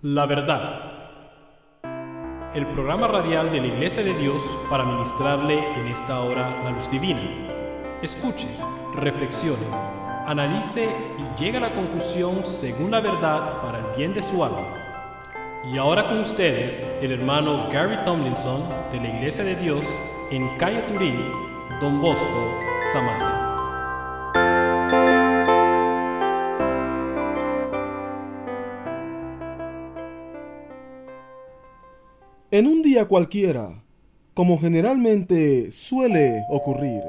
La verdad. El programa radial de la Iglesia de Dios para ministrarle en esta hora la luz divina. Escuche, reflexione, analice y llegue a la conclusión según la verdad para el bien de su alma. Y ahora con ustedes, el hermano Gary Tomlinson de la Iglesia de Dios en Calle Turín, Don Bosco, Samaria. En un día cualquiera, como generalmente suele ocurrir.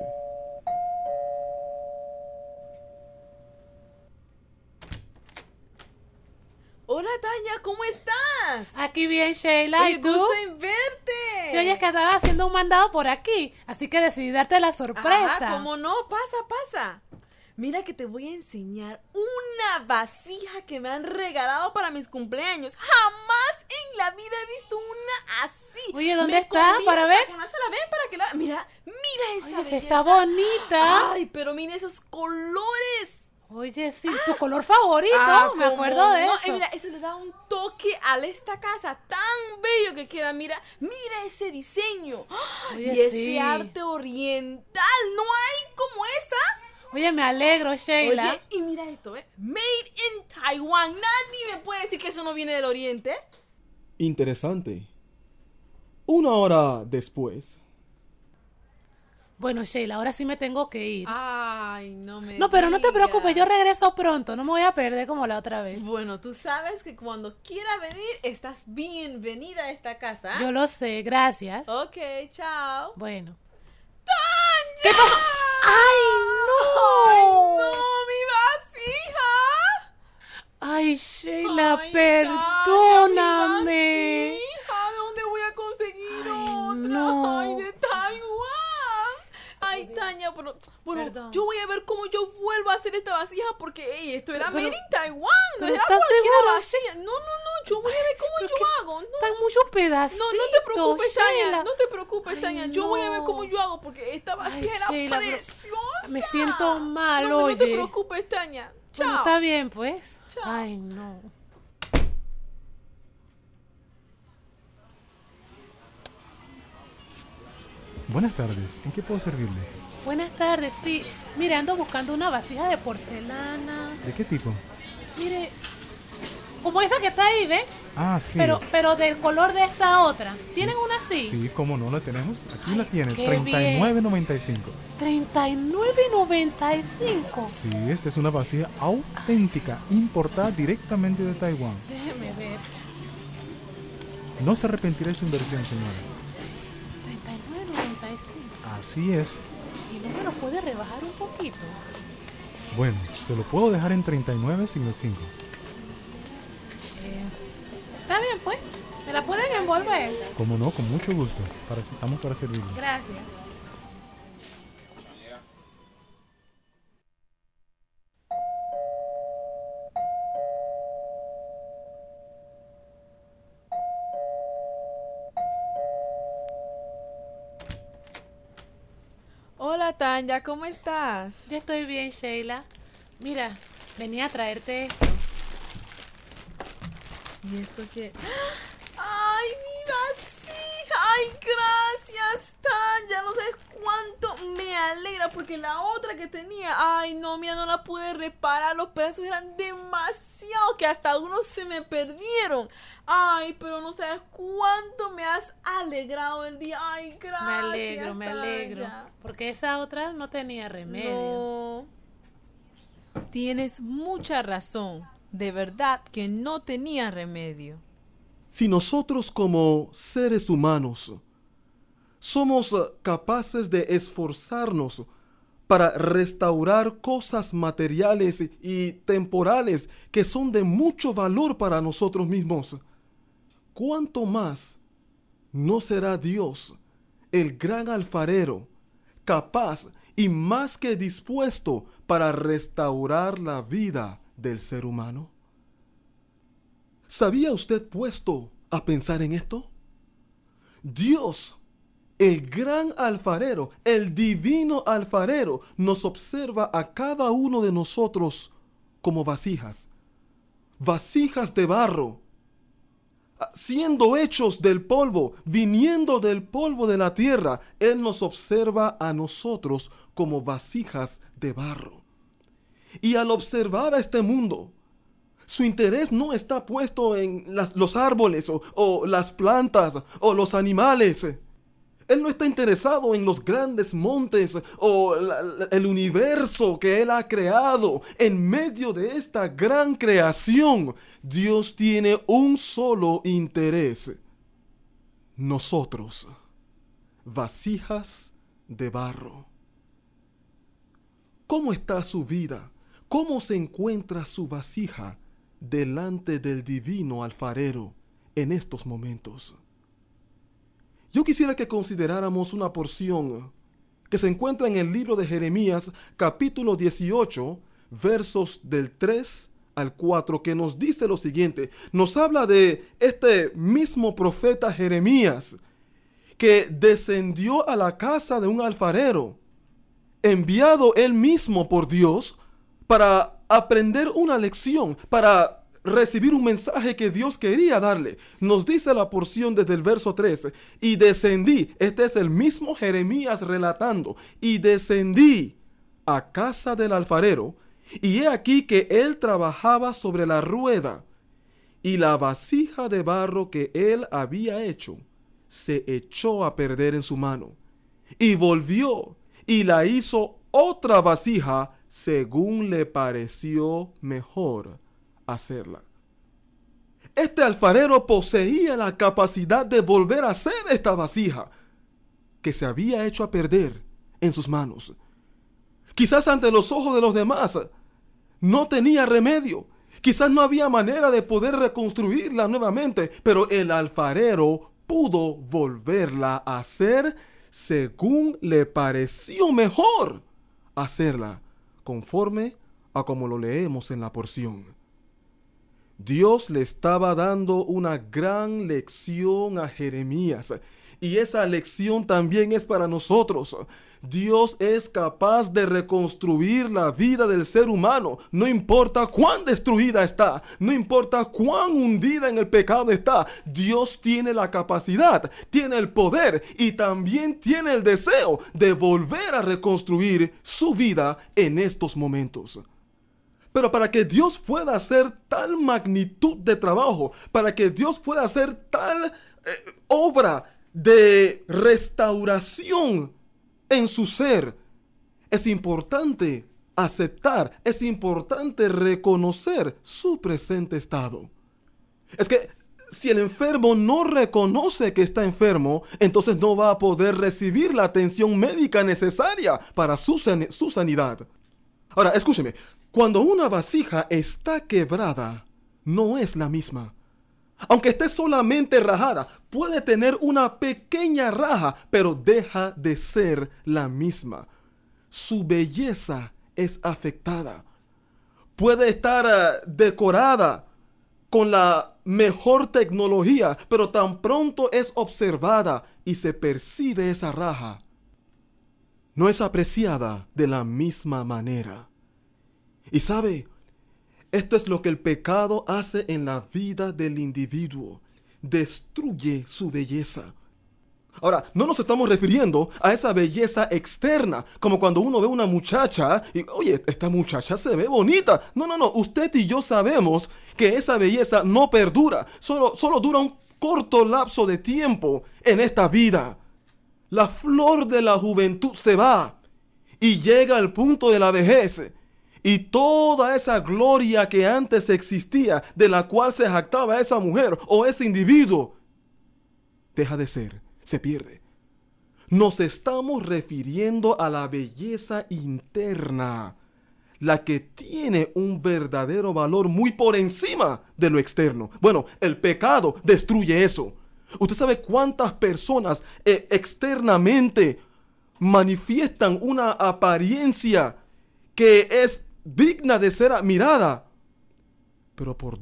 Hola Tania, ¿cómo estás? Aquí bien, Sheila. ¿Y ¡Qué tú? gusto en verte! Si oyes que estaba haciendo un mandado por aquí, así que decidí darte la sorpresa. Ajá, ¿cómo no? Pasa. Mira que te voy a enseñar una vasija que me han regalado para mis cumpleaños. Jamás en la vida he visto una así. Oye, ¿dónde Me está? combina Para hasta ver. con una sala. Ven para que la... Mira esa Oye, se belleza. está bonita. Ay, pero mira esos colores. Oye, sí, tu color favorito. Me ¿cómo acuerdo de no? eso. Mira, eso le da un toque a esta casa tan bello que queda. Mira ese diseño. Oye, y ese sí. arte oriental. No hay como esa. Oye, me alegro, Sheila. Oye, y mira esto, Made in Taiwan. Nadie me puede decir que eso no viene del oriente. Interesante. Una hora después. Bueno, Sheila, ahora sí me tengo que ir. Ay, no me No, pero no te digas. preocupes, yo regreso pronto. No me voy a perder como la otra vez. Bueno, tú sabes que cuando quieras venir, estás bienvenida a esta casa. Yo lo sé, gracias. Ok, chao. Bueno. ¡Tanya! ¿Qué pasó? ¡Ay, no! ¡Ay, no! ¡Mi vasija! Ay, Sheila, Ay, perdóname. Tania, mi vasija, ¿de dónde voy a conseguir otra? no. ¡Ay, de Taiwán! Ay, Tania, pero bueno, Perdón. yo voy a ver cómo yo vuelvo a hacer esta vasija porque esto era Pero- made in Taiwán, no pero era ¿estás cualquier segura? vasija. No, yo voy a ver cómo Pero yo que hago. No, Están muchos pedacitos. no te preocupes, Sheila. Tania, no te preocupes, Ay, Tania. Yo voy a ver no. cómo yo hago porque esta vasija era Sheila, pero preciosa. me siento mal, No te oye. preocupes, Tania. Chao. Bueno, está bien, pues. Chao. Ay, no. Buenas tardes, ¿en qué puedo servirle? Buenas tardes, sí. Mire, ando buscando una vasija de porcelana. ¿De qué tipo? Mire, como esa que está ahí, ¿ve? Ah, sí. Pero del color de esta otra. ¿Tienen una así? Sí, cómo no la tenemos. Aquí la tiene, qué $39.95. $39.95. Sí, esta es una vasija auténtica, importada directamente de Taiwán. Déjeme ver. No se arrepentirá de su inversión, señora. $39.95. Así es. ¿Y no me lo puede rebajar un poquito? Bueno, se lo puedo dejar en 39 sin el 5. Está bien, pues. ¿Me la pueden envolver? Como no, con mucho gusto. Estamos para servirle. Gracias. Hola, Tanya, ¿cómo estás? Yo estoy bien, Sheila. Mira, venía a traerte esto. ¿Y esto qué? ¡Ay, mi vasija! ¡Ay, gracias, Tanya! No sabes cuánto me alegra porque la otra que tenía, ay, no, mira, no la pude reparar. Los pedazos eran demasiado que hasta algunos se me perdieron. Ay, pero no sabes cuánto me has alegrado el día. Ay, gracias, Me alegro. Tanya. Porque esa otra no tenía remedio. No. Tienes mucha razón. De verdad que no tenía remedio. Si nosotros como seres humanos somos capaces de esforzarnos para restaurar cosas materiales y temporales que son de mucho valor para nosotros mismos, ¿cuánto más no será Dios, el gran alfarero, capaz y más que dispuesto para restaurar la vida del ser humano? ¿Sabía usted puesto a pensar en esto? Dios, el gran alfarero, el divino alfarero, nos observa a cada uno de nosotros como vasijas de barro, siendo hechos del polvo, viniendo del polvo de la tierra, Él nos observa a nosotros como vasijas de barro. Y al observar a este mundo, su interés no está puesto en los árboles o las plantas o los animales. Él no está interesado en los grandes montes o el universo que Él ha creado. En medio de esta gran creación, Dios tiene un solo interés: nosotros, vasijas de barro. ¿Cómo está su vida? ¿Cómo se encuentra su vasija delante del divino alfarero en estos momentos? Yo quisiera que consideráramos una porción que se encuentra en el libro de Jeremías, capítulo 18, versos del 3 al 4, que nos dice lo siguiente. Nos habla de este mismo profeta Jeremías, que descendió a la casa de un alfarero, enviado él mismo por Dios para aprender una lección, para recibir un mensaje que Dios quería darle. Nos dice la porción desde el verso 13: y descendí. Este es el mismo Jeremías relatando. Y descendí a casa del alfarero, y he aquí que él trabajaba sobre la rueda, y la vasija de barro que él había hecho se echó a perder en su mano. Y volvió y la hizo otra vasija según le pareció mejor hacerla. Este alfarero poseía la capacidad de volver a hacer esta vasija que se había hecho a perder en sus manos. Quizás ante los ojos de los demás no tenía remedio. Quizás no había manera de poder reconstruirla nuevamente, pero el alfarero pudo volverla a hacer según le pareció mejor hacerla, conforme a como lo leemos en la porción. Dios le estaba dando una gran lección a Jeremías, y esa lección también es para nosotros. Dios es capaz de reconstruir la vida del ser humano, no importa cuán destruida está, no importa cuán hundida en el pecado está. Dios tiene la capacidad, tiene el poder y también tiene el deseo de volver a reconstruir su vida en estos momentos. Pero para que Dios pueda hacer tal magnitud de trabajo, para que Dios pueda hacer tal obra de restauración en su ser, es importante aceptar, es importante reconocer su presente estado. Es que si el enfermo no reconoce que está enfermo, entonces no va a poder recibir la atención médica necesaria para su sanidad. Ahora, escúcheme, cuando una vasija está quebrada, no es la misma. Aunque esté solamente rajada, puede tener una pequeña raja, pero deja de ser la misma. Su belleza es afectada. Puede estar decorada con la mejor tecnología, pero tan pronto es observada y se percibe esa raja, no es apreciada de la misma manera. Y sabe, esto es lo que el pecado hace en la vida del individuo. Destruye su belleza. Ahora, no nos estamos refiriendo a esa belleza externa, como cuando uno ve una muchacha y, oye, esta muchacha se ve bonita. No, usted y yo sabemos que esa belleza no perdura, solo dura un corto lapso de tiempo en esta vida. La flor de la juventud se va y llega al punto de la vejez. Y toda esa gloria que antes existía, de la cual se jactaba esa mujer o ese individuo, deja de ser, se pierde. Nos estamos refiriendo a la belleza interna, la que tiene un verdadero valor muy por encima de lo externo. Bueno, el pecado destruye eso. ¿Usted sabe cuántas personas externamente manifiestan una apariencia que es digna de ser admirada, pero por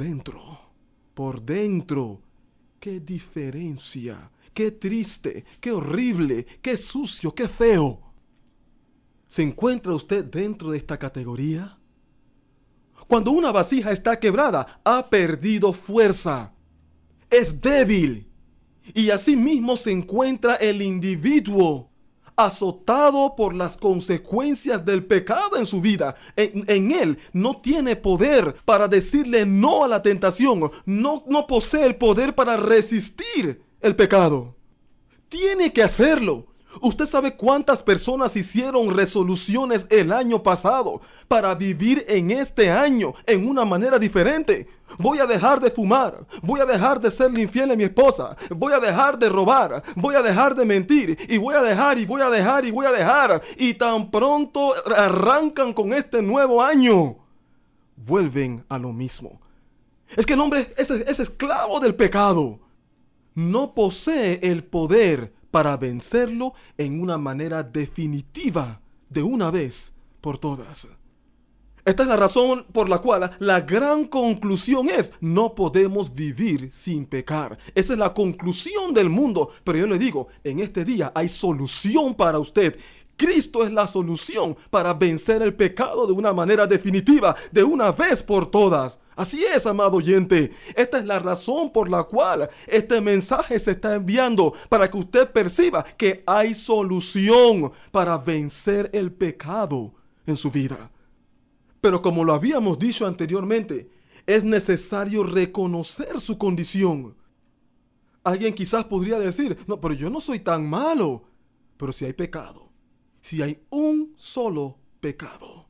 dentro, qué diferencia, qué triste, qué horrible, qué sucio, qué feo? ¿Se encuentra usted dentro de esta categoría? Cuando una vasija está quebrada, ha perdido fuerza. es débil. Y asimismo se encuentra el individuo azotado por las consecuencias del pecado en su vida. En él no tiene poder para decirle no a la tentación. No posee el poder para resistir el pecado. Tiene que hacerlo. ¿Usted sabe cuántas personas hicieron resoluciones el año pasado para vivir en este año en una manera diferente? Voy a dejar de fumar, voy a dejar de serle infiel a mi esposa, voy a dejar de robar, voy a dejar de mentir, y voy a dejar, y voy a dejar, y voy a dejar. Y tan pronto arrancan con este nuevo año, vuelven a lo mismo. Es que el hombre es esclavo del pecado. No posee el poder para vencerlo en una manera definitiva, de una vez por todas. Esta es la razón por la cual la gran conclusión es: no podemos vivir sin pecar. Esa es la conclusión del mundo. Pero yo le digo, en este día hay solución para usted. Cristo es la solución para vencer el pecado de una manera definitiva, de una vez por todas. Así es, amado oyente. Esta es la razón por la cual este mensaje se está enviando, para que usted perciba que hay solución para vencer el pecado en su vida. Pero como lo habíamos dicho anteriormente, es necesario reconocer su condición. Alguien quizás podría decir: no, pero yo no soy tan malo. Pero si hay pecado, si hay un solo pecado,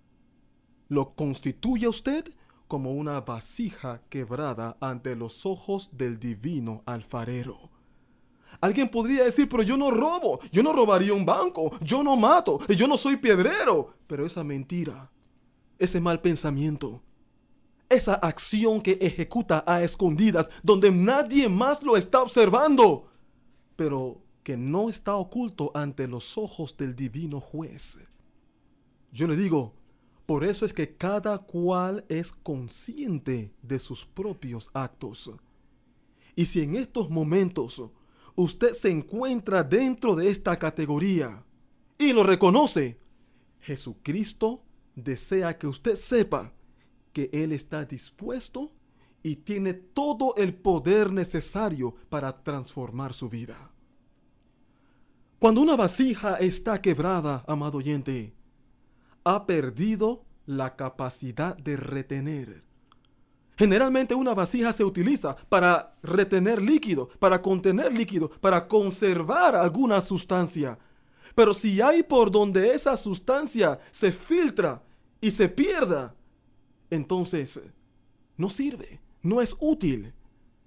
lo constituye usted como una vasija quebrada ante los ojos del divino alfarero. Alguien podría decir: pero yo no robo, yo no robaría un banco, yo no mato, yo no soy piedrero. Pero esa mentira, ese mal pensamiento, esa acción que ejecuta a escondidas, donde nadie más lo está observando, pero que no está oculto ante los ojos del divino juez. Yo le digo, por eso es que cada cual es consciente de sus propios actos. Y si en estos momentos usted se encuentra dentro de esta categoría y lo reconoce, Jesucristo desea que usted sepa que Él está dispuesto y tiene todo el poder necesario para transformar su vida. Cuando una vasija está quebrada, amado oyente, ha perdido la capacidad de retener. Generalmente una vasija se utiliza para retener líquido, para contener líquido, para conservar alguna sustancia. Pero si hay por donde esa sustancia se filtra y se pierda, entonces no sirve, no es útil.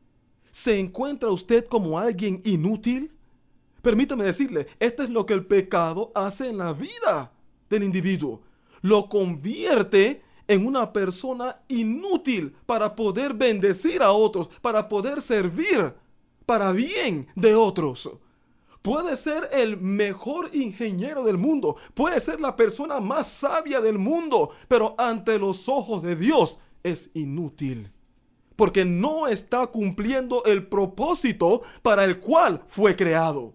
¿Se encuentra usted como alguien inútil? Permítame decirle, esto es lo que el pecado hace en la vida del individuo. Lo convierte en una persona inútil para poder bendecir a otros, para poder servir para bien de otros. Puede ser el mejor ingeniero del mundo, puede ser la persona más sabia del mundo, pero ante los ojos de Dios es inútil, porque no está cumpliendo el propósito para el cual fue creado.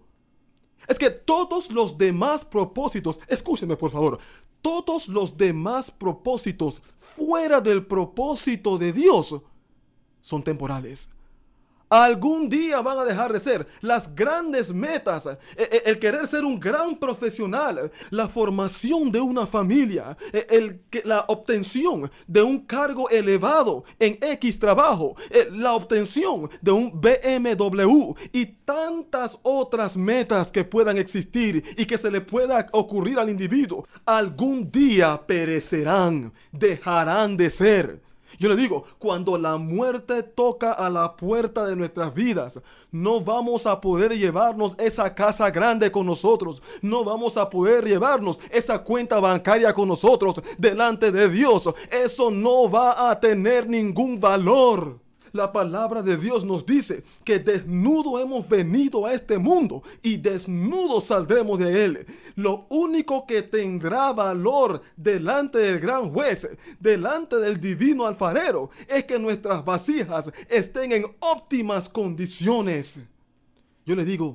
Es que todos los demás propósitos, escúcheme por favor, todos los demás propósitos fuera del propósito de Dios son temporales. Algún día van a dejar de ser. Las grandes metas, el querer ser un gran profesional, la formación de una familia, la obtención de un cargo elevado en X trabajo, la obtención de un BMW y tantas otras metas que puedan existir y que se le pueda ocurrir al individuo, algún día perecerán, dejarán de ser. Yo le digo, cuando la muerte toca a la puerta de nuestras vidas, no vamos a poder llevarnos esa casa grande con nosotros. No vamos a poder llevarnos esa cuenta bancaria con nosotros delante de Dios. Eso no va a tener ningún valor. La palabra de Dios nos dice que desnudo hemos venido a este mundo y desnudo saldremos de él. Lo único que tendrá valor delante del gran juez, delante del divino alfarero, es que nuestras vasijas estén en óptimas condiciones. Yo le digo,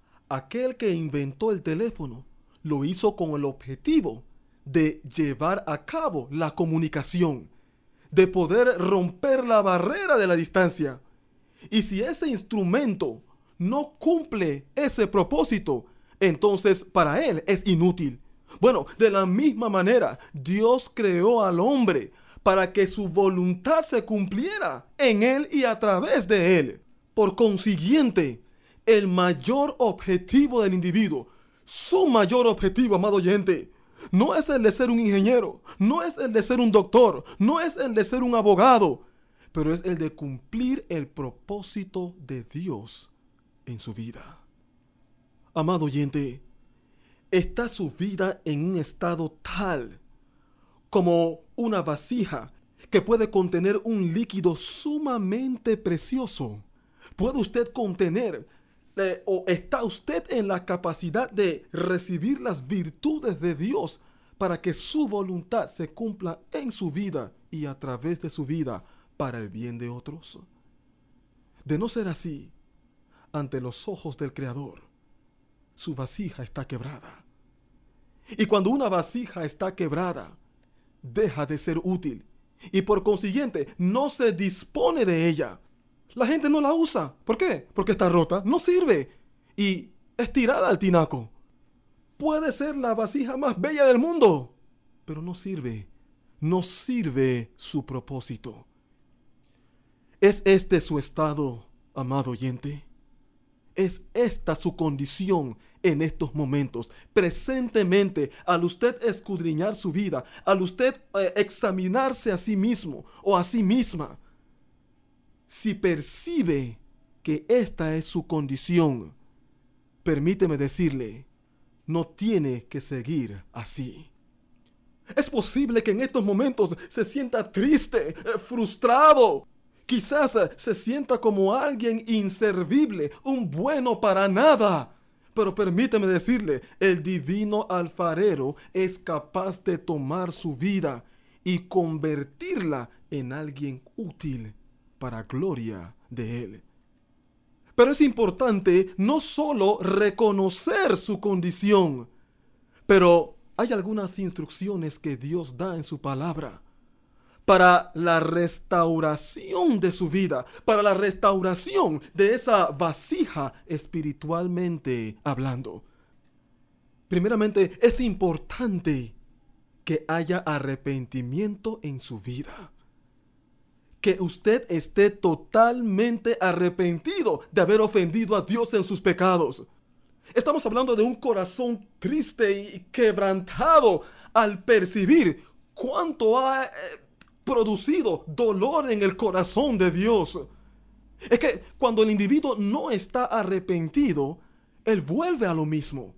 aquel que inventó el teléfono lo hizo con el objetivo de llevar a cabo la comunicación, de poder romper la barrera de la distancia. Y si ese instrumento no cumple ese propósito, entonces para él es inútil. Bueno, de la misma manera, Dios creó al hombre para que su voluntad se cumpliera en él y a través de él. Por consiguiente, el mayor objetivo del individuo, su mayor objetivo, amado oyente, no es el de ser un ingeniero, no es el de ser un doctor, no es el de ser un abogado, pero es el de cumplir el propósito de Dios en su vida. Amado oyente, está su vida en un estado tal como una vasija que puede contener un líquido sumamente precioso. ¿Puede usted contener o está usted en la capacidad de recibir las virtudes de Dios para que su voluntad se cumpla en su vida y a través de su vida para el bien de otros? De no ser así, ante los ojos del Creador, su vasija está quebrada. Y cuando una vasija está quebrada, deja de ser útil y por consiguiente no se dispone de ella. La gente no la usa. ¿Por qué? Porque está rota, no sirve y es tirada al tinaco. Puede ser la vasija más bella del mundo, pero no sirve su propósito. ¿Es este su estado, amado oyente? ¿Es esta su condición en estos momentos? Presentemente, al usted escudriñar su vida, al usted examinarse a sí mismo o a sí misma, si percibe que esta es su condición, permíteme decirle, no tiene que seguir así. Es posible que en estos momentos se sienta triste, frustrado. Quizás se sienta como alguien inservible, un bueno para nada. Pero permíteme decirle, el divino alfarero es capaz de tomar su vida y convertirla en alguien útil para gloria de él. Pero es importante no solo reconocer su condición, pero hay algunas instrucciones que Dios da en su palabra para la restauración de su vida, para la restauración de esa vasija espiritualmente hablando. Primeramente, es importante que haya arrepentimiento en su vida. Que usted esté totalmente arrepentido de haber ofendido a Dios en sus pecados. Estamos hablando de un corazón triste y quebrantado al percibir cuánto ha producido dolor en el corazón de Dios. Es que cuando el individuo no está arrepentido, él vuelve a lo mismo.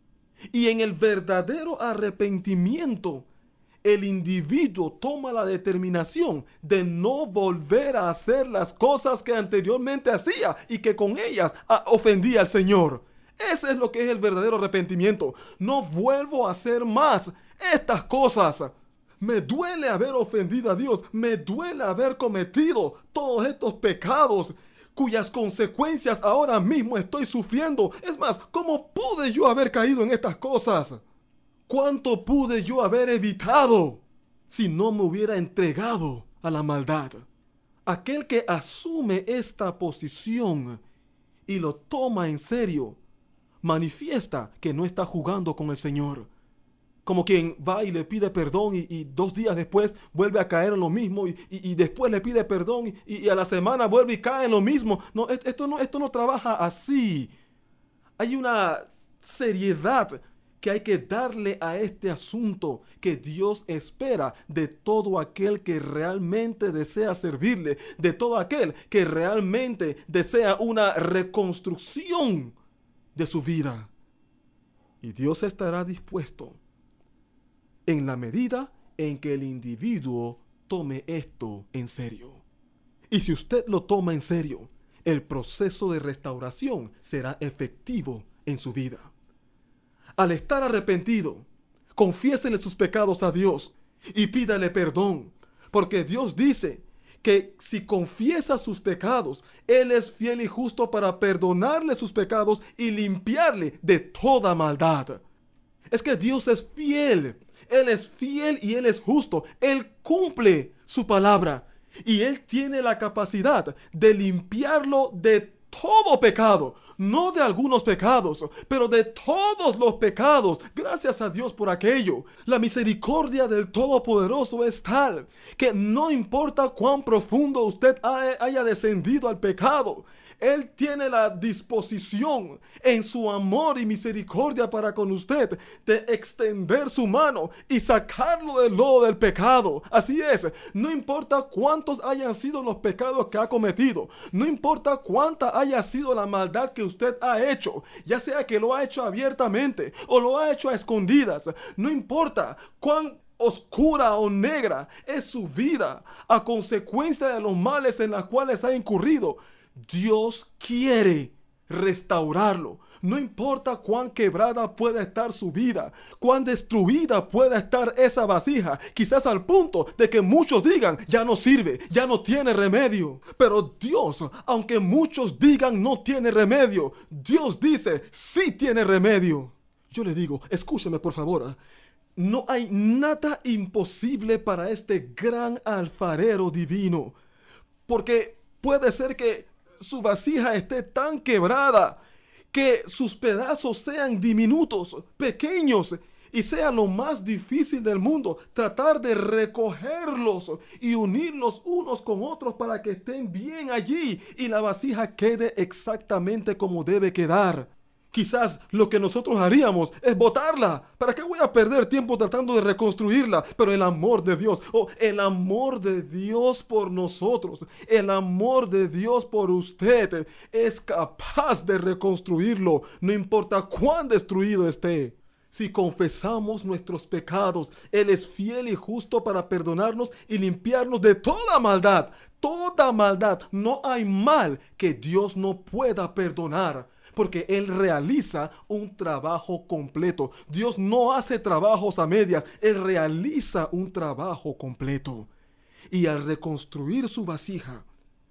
Y en el verdadero arrepentimiento, el individuo toma la determinación de no volver a hacer las cosas que anteriormente hacía y que con ellas ofendía al Señor. Ese es lo que es el verdadero arrepentimiento. No vuelvo a hacer más estas cosas. Me duele haber ofendido a Dios. Me duele haber cometido todos estos pecados cuyas consecuencias ahora mismo estoy sufriendo. Es más, ¿cómo pude yo haber caído en estas cosas? ¿Cuánto pude yo haber evitado si no me hubiera entregado a la maldad? Aquel que asume esta posición y lo toma en serio, manifiesta que no está jugando con el Señor. Como quien va y le pide perdón y 2 días después vuelve a caer en lo mismo y después le pide perdón y a la semana vuelve y cae en lo mismo. No, esto no trabaja así. Hay una seriedad que hay que darle a este asunto que Dios espera de todo aquel que realmente desea servirle, de todo aquel que realmente desea una reconstrucción de su vida. Y Dios estará dispuesto en la medida en que el individuo tome esto en serio. Y si usted lo toma en serio, el proceso de restauración será efectivo en su vida. Al estar arrepentido, confiésele sus pecados a Dios y pídale perdón, porque Dios dice que si confiesa sus pecados, Él es fiel y justo para perdonarle sus pecados y limpiarle de toda maldad. Es que Dios es fiel. Él es fiel y Él es justo. Él cumple su palabra. Y Él tiene la capacidad de limpiarlo de todo pecado, no de algunos pecados, pero de todos los pecados. Gracias a Dios por aquello. La misericordia del Todopoderoso es tal que no importa cuán profundo usted haya descendido al pecado, Él tiene la disposición en su amor y misericordia para con usted de extender su mano y sacarlo del lodo del pecado. Así es, no importa cuántos hayan sido los pecados que ha cometido, no importa cuánta haya sido la maldad que usted ha hecho, ya sea que lo ha hecho abiertamente o lo ha hecho a escondidas, no importa cuán oscura o negra es su vida a consecuencia de los males en los cuales ha incurrido, Dios quiere restaurarlo. No importa cuán quebrada pueda estar su vida, cuán destruida pueda estar esa vasija, quizás al punto de que muchos digan, ya no sirve, ya no tiene remedio. Pero Dios, aunque muchos digan no tiene remedio, Dios dice, sí tiene remedio. Yo le digo, escúcheme por favor, no hay nada imposible para este gran alfarero divino, porque puede ser que su vasija esté tan quebrada que sus pedazos sean diminutos, pequeños, y sea lo más difícil del mundo tratar de recogerlos y unirlos unos con otros para que estén bien allí y la vasija quede exactamente como debe quedar. Quizás lo que nosotros haríamos es botarla. ¿Para qué voy a perder tiempo tratando de reconstruirla? Pero el amor de Dios, el amor de Dios por nosotros, el amor de Dios por usted es capaz de reconstruirlo, no importa cuán destruido esté. Si confesamos nuestros pecados, Él es fiel y justo para perdonarnos y limpiarnos de toda maldad. Toda maldad. No hay mal que Dios no pueda perdonar, porque Él realiza un trabajo completo. Dios no hace trabajos a medias, Él realiza un trabajo completo. Y al reconstruir su vasija,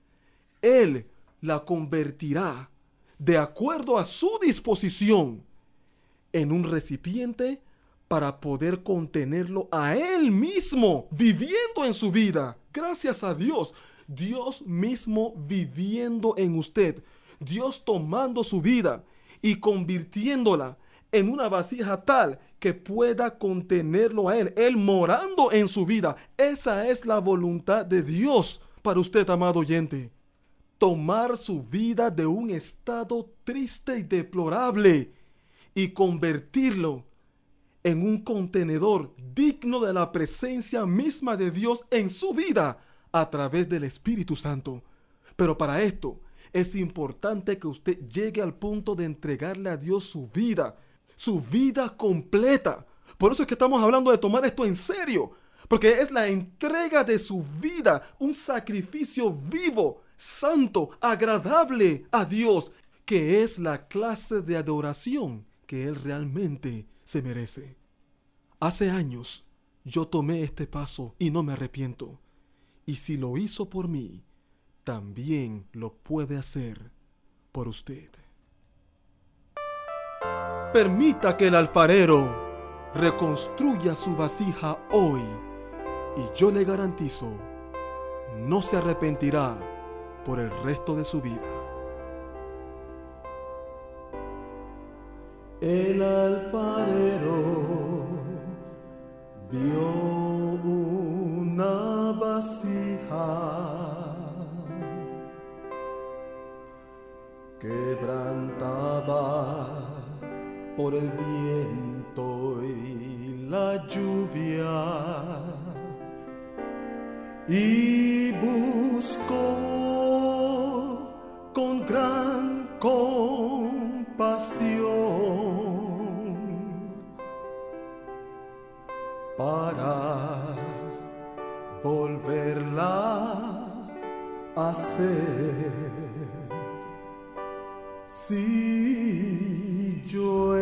Él la convertirá de acuerdo a su disposición en un recipiente para poder contenerlo a Él mismo, viviendo en su vida. Gracias a Dios, Dios mismo viviendo en usted. Dios tomando su vida y convirtiéndola en una vasija tal que pueda contenerlo a Él, Él morando en su vida. Esa es la voluntad de Dios para usted, amado oyente. Tomar su vida de un estado triste y deplorable y convertirlo en un contenedor digno de la presencia misma de Dios en su vida a través del Espíritu Santo. Pero para esto es importante que usted llegue al punto de entregarle a Dios su vida completa. Por eso es que estamos hablando de tomar esto en serio, porque es la entrega de su vida, un sacrificio vivo, santo, agradable a Dios, que es la clase de adoración que Él realmente se merece. Hace años yo tomé este paso y no me arrepiento. Y si lo hizo por mí, también lo puede hacer por usted. Permita que el alfarero reconstruya su vasija hoy y yo le garantizo, no se arrepentirá por el resto de su vida. El alfarero vio una vasija quebrantada por el viento y la lluvia, y buscó con gran compasión para volverla a hacer. Si yo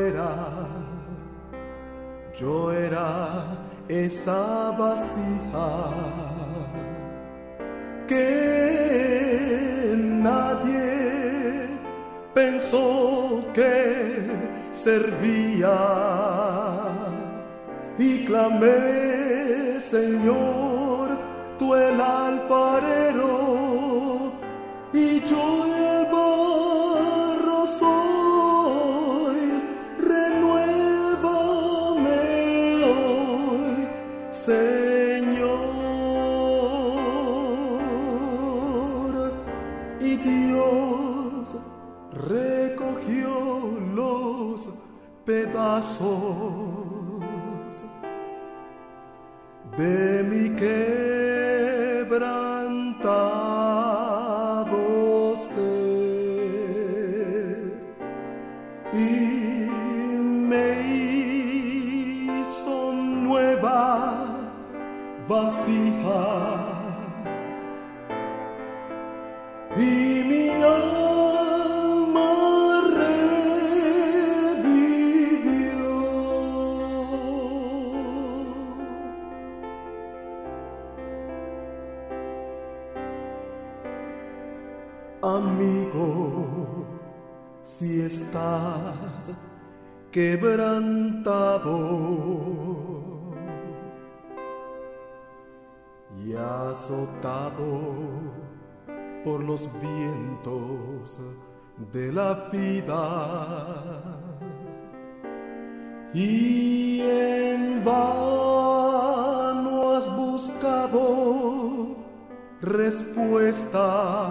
era esa vasija que nadie pensó que servía, y clamé, Señor, tú el alfarero, Dios recogió los pedazos de mi quebrantado ser y me hizo nueva vasija y mi alma revivió. Amigo, si estás quebrantado y azotado por los vientos de la vida, y en vano has buscado respuesta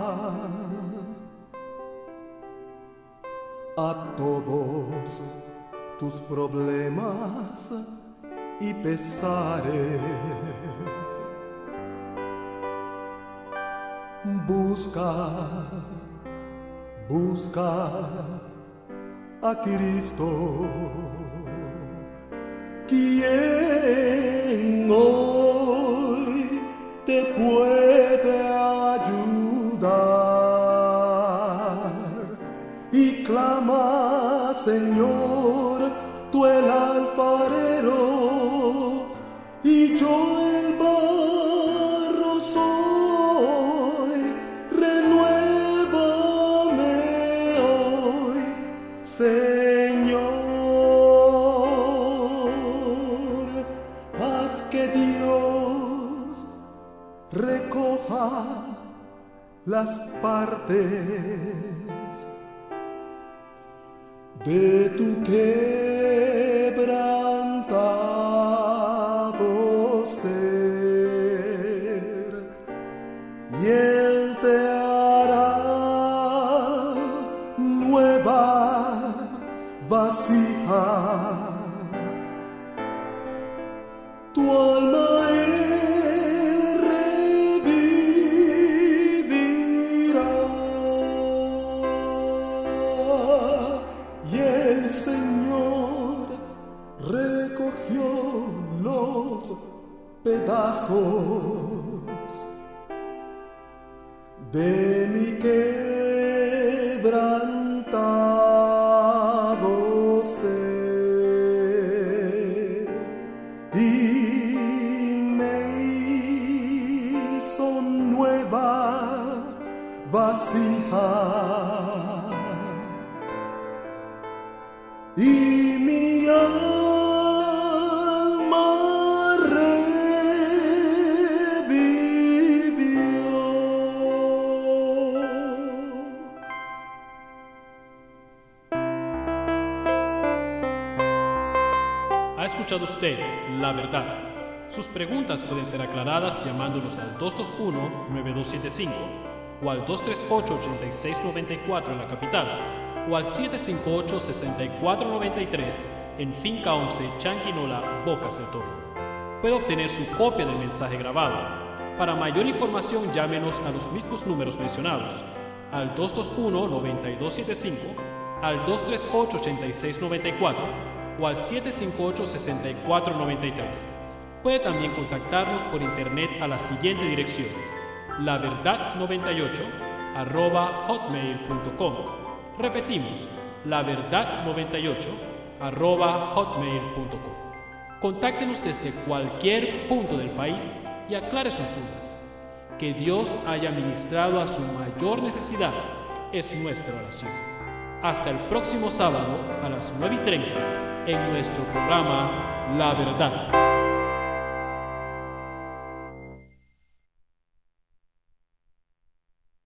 a todos tus problemas y pesares. Busca a Cristo, quien hoy te puede ayudar, y clama, Señor, tú el alfarero y yo el barro soy. Renuévame hoy, Señor. Haz que Dios recoja las partes de tu quebrantado ser, y Él te hará nueva vasija. Tu alma Él revivirá, y el Señor recogió los pedazos de mi quebrantado ser y me hizo nueva vasija, y mi alma revivió. ¿Ha escuchado usted La Verdad? Sus preguntas pueden ser aclaradas llamándonos al 221-9275 o al 238-8694 en la capital, o al 758-6493 en Finca 11, Changuinola, Bocas del Toro. Puede obtener su copia del mensaje grabado. Para mayor información, llámenos a los mismos números mencionados, al 221-9275, al 238-8694 o al 758-6493. Puede también contactarnos por internet a la siguiente dirección: laverdad98@hotmail.com. Repetimos, laverdad98@hotmail.com. Contáctenos desde cualquier punto del país y aclare sus dudas. Que Dios haya ministrado a su mayor necesidad es nuestra oración. Hasta el próximo sábado a las 9:30 en nuestro programa La Verdad.